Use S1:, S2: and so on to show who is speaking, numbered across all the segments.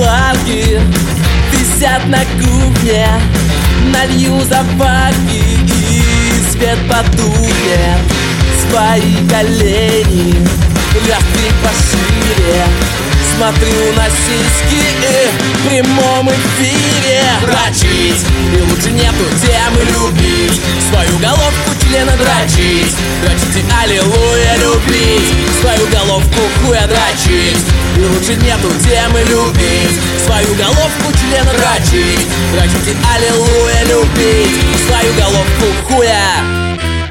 S1: парки висят на кухне. Налью заварки и свет потухнет. Свои колени раскрыть пошире. Смотрю на сиськи в прямом эфире. Дрочить, и лучше нету темы любить. Свою головку члена дрочить. Дрочите, аллилуйя, любить. Свою головку хуя дрочить. И лучше нету темы любить. Свою головку члена дрочить. Дрочите, аллилуйя, любить. Свою головку хуя.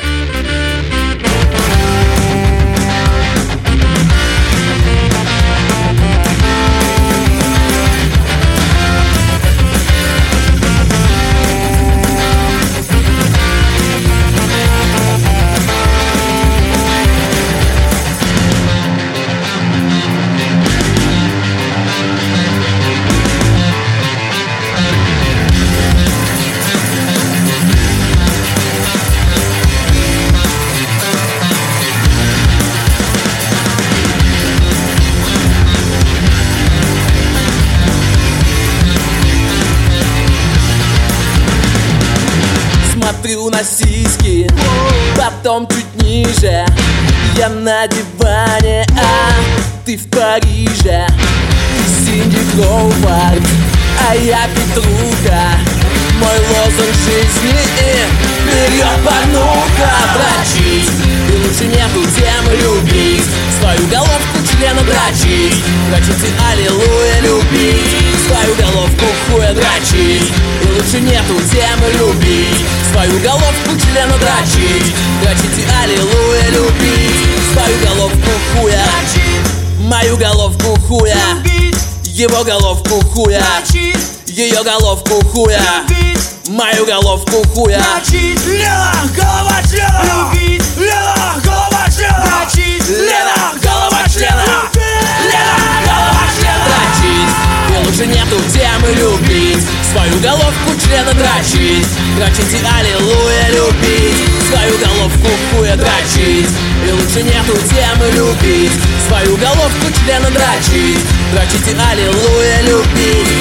S1: Смотрю на сиськи, потом чуть ниже. Я на диване, а ты в Париже. Ты Синди Кроуфорд, а я Петруха. Мой лозунг жизни вперед, порнуха. Дрочить, и лучше нету темы любить. Свою головку члена дрочить. Дрочите, аллилуйя, любить. Свою головку хуя дрочить. И лучше нету темы любить. Свою головку члена дрочить. Дрочите, аллилуйя, любить. Свою головку хуя. Мою головку хуя. Его головку хуя. Ее головку хуя. Мою головку хуя.
S2: Лена, голова члена. Лена, голова члена.
S1: Лена, голова члена. Лена, голова члена. Дрочить, и лучше нету темы любить. Свою головку члена дрочить. Дрочите, аллилуйя, любить. Свою головку хуя дрочить. И лучше нету темы любить. Свою головку члена дрочить. Дрочите, аллилуйя, любить.